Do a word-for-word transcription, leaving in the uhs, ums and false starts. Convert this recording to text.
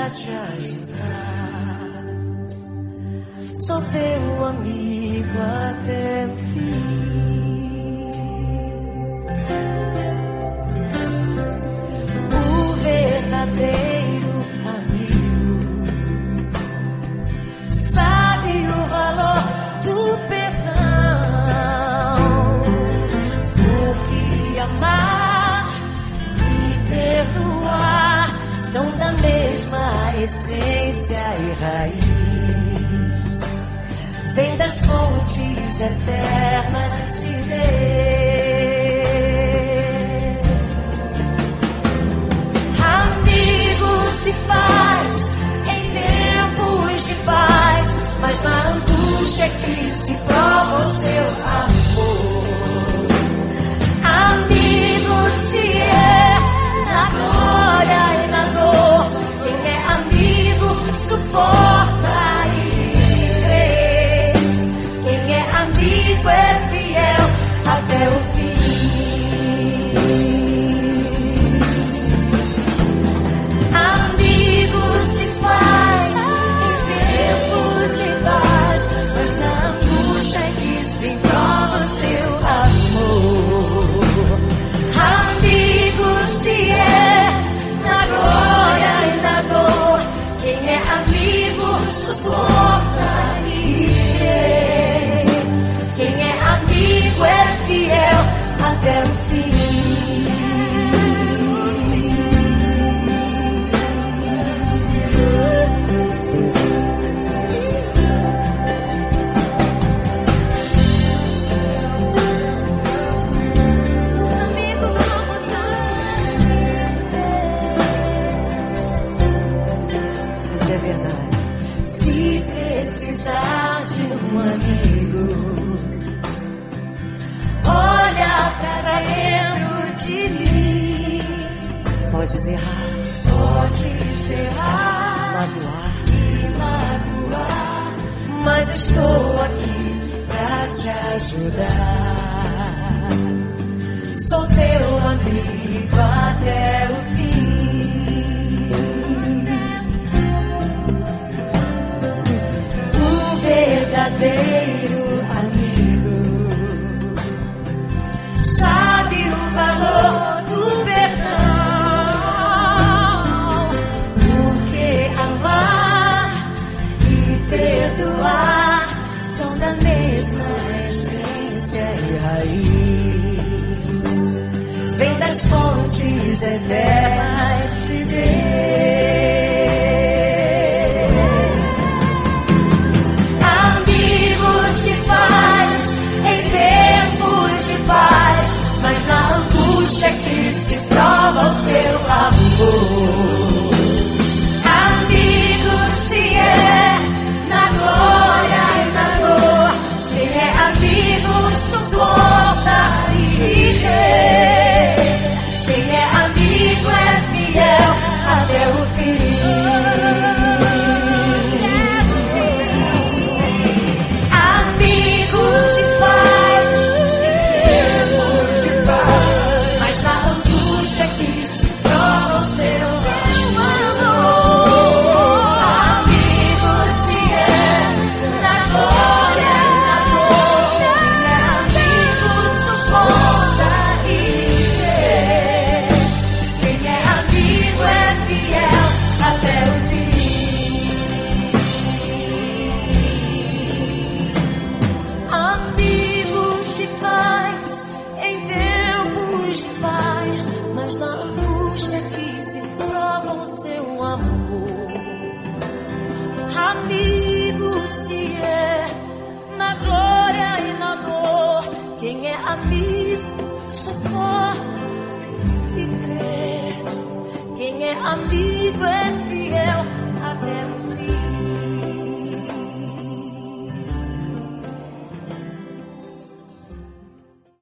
pra te ajudar. Sou teu amigo até o fim. O verdadeiro amigo sabe o valor do perdão, porque amar e perdoar são da mesma essência e raiz. Vem das fontes eternas de Deus. Amigo se faz em tempos de paz, mas na angústia é que se prova o seu amor. Amigo se é na glória e na dor. Quem é amigo suporta e crê. Quem é amigo é fiel até o fim. Amigo se faz em tempos de paz, mas na angústia é que se prova o seu amor. Amigo se é na glória e na dor. Quem é amigo suporta e crê. Quem é amigo é fiel até o fim. Mas é verdade. Se precisar de um amigo, olha para dentro de mim. Podes errar, podes errar, magoar e magoar, mas estou aqui pra te ajudar. Sou teu amigo até o fim. O verdadeiro amigo sabe o valor do perdão, porque amar e perdoar são da mesma essência e raiz. Vem das fontes eternas de Deus. Amigo se faz em tempos de paz, mas na angústia que se prova o seu amor. Amigo se é na glória e na dor. Quem é amigo suporta e crê. Quem é amigo é fiel até o fim. Amigo se faz em tempos de paz, mas na angústia que se prova o seu amor. Amigo se é na glória e na dor. Quem é amigo suporta e crê. Quem é amigo é fiel até o fim. Amigo se faz em tempos de paz, mas na angústia que se prova o seu amor. Amigo se é na glória e na dor. Quem é amigo suporta e crê. Quem é amigo é